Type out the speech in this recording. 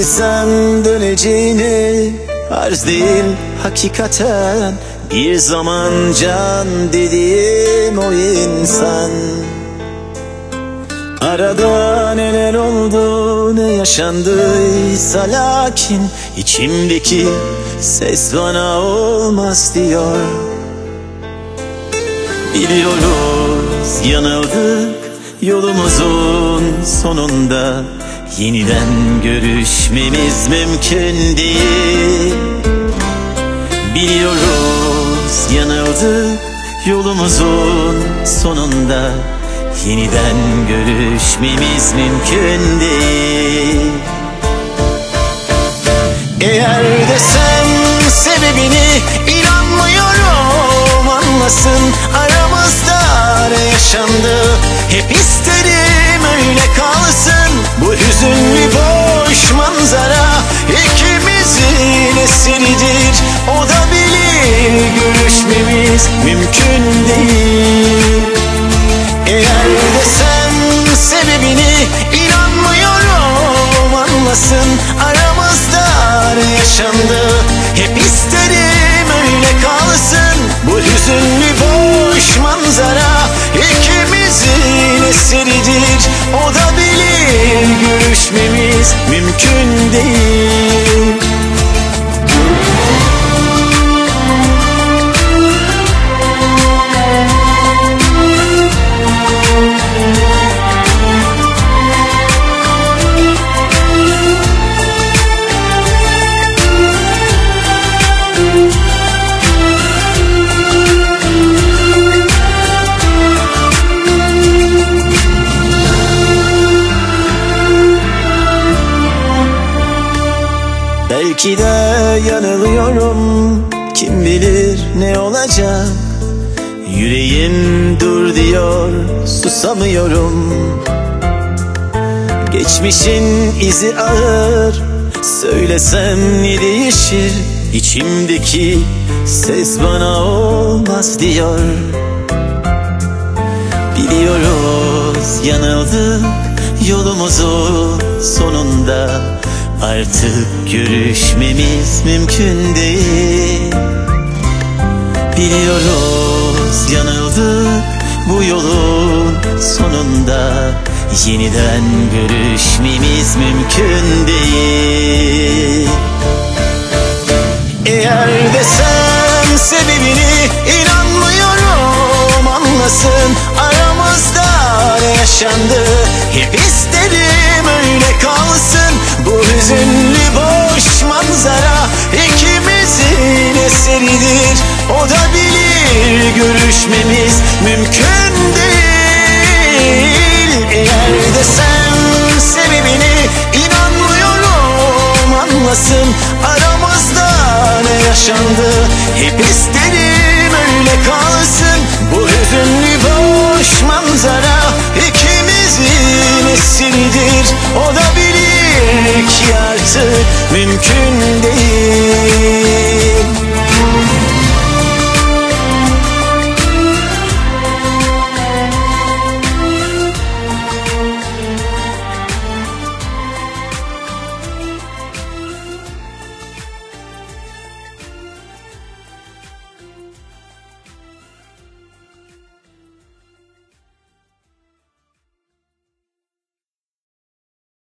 bilsem döneceğini, arz değil hakikaten bir zaman can dediğim o insan. Arada neler oldu, ne yaşandıysa, lakin içimdeki ses bana olmaz diyor. Biliyoruz yanıldık, yolumuzun sonunda yeniden görüşmemiz mümkün değil. Biliyoruz yanıldık, yolumuzun sonunda yeniden görüşmemiz mümkün değil. Eğer desem sebebini, inanmıyorum, anlasın aramızda ne yaşandı. Hep isterim öyle kalsın bu hüzünlü boş manzara, ikimizin eseridir, o da bilir görüşmemiz mümkün değil. Eğer desem sebebini, inanmıyorum, anlasın aramızda ne yaşandı. Hep isterim öyle kalsın bu hüzünlü boş manzara, ikimizin eseridir, o da bilir görüşmemiz mümkün değil. Belki de yanılıyorum, kim bilir ne olacak. Yüreğim dur diyor, susamıyorum. Geçmişin izi ağır, söylesem ne değişir. İçimdeki ses bana olmaz diyor. Biliyoruz yanıldık, yolumuzun sonunda artık görüşmemiz mümkün değil. Biliyoruz yanıldık, bu yolun sonunda yeniden görüşmemiz mümkün değil. Eğer desem sebebini, inanmıyorum, anlasın aramızda ne yaşandı. Hep isterim öyle kalsın bu hüzünlü boş manzara, ikimizin eseridir, o da bilir görüşmemiz mümkün değil. Eğer desem sebebini, inanmıyorum, anlasın aramızda ne yaşandı. Hep isterim